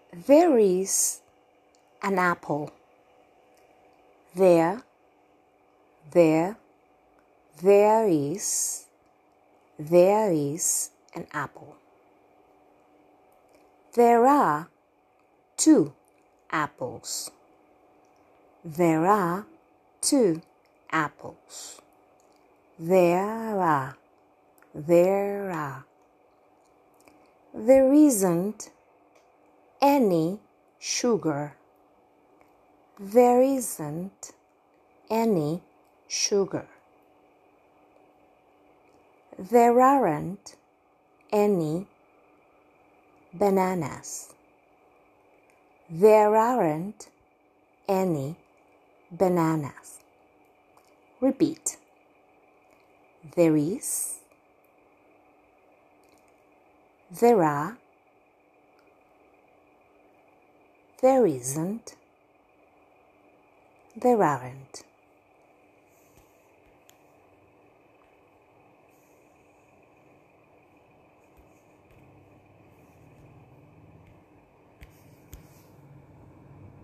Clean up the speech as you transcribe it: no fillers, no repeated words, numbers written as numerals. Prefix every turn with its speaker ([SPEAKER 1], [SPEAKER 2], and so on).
[SPEAKER 1] There is an apple. There is an apple. There are two apples. There are two apples. There are. There isn't any sugar. There isn't any sugar. There aren't any bananas. There aren't any bananas. Repeat. There is, there are, there isn't, there aren't.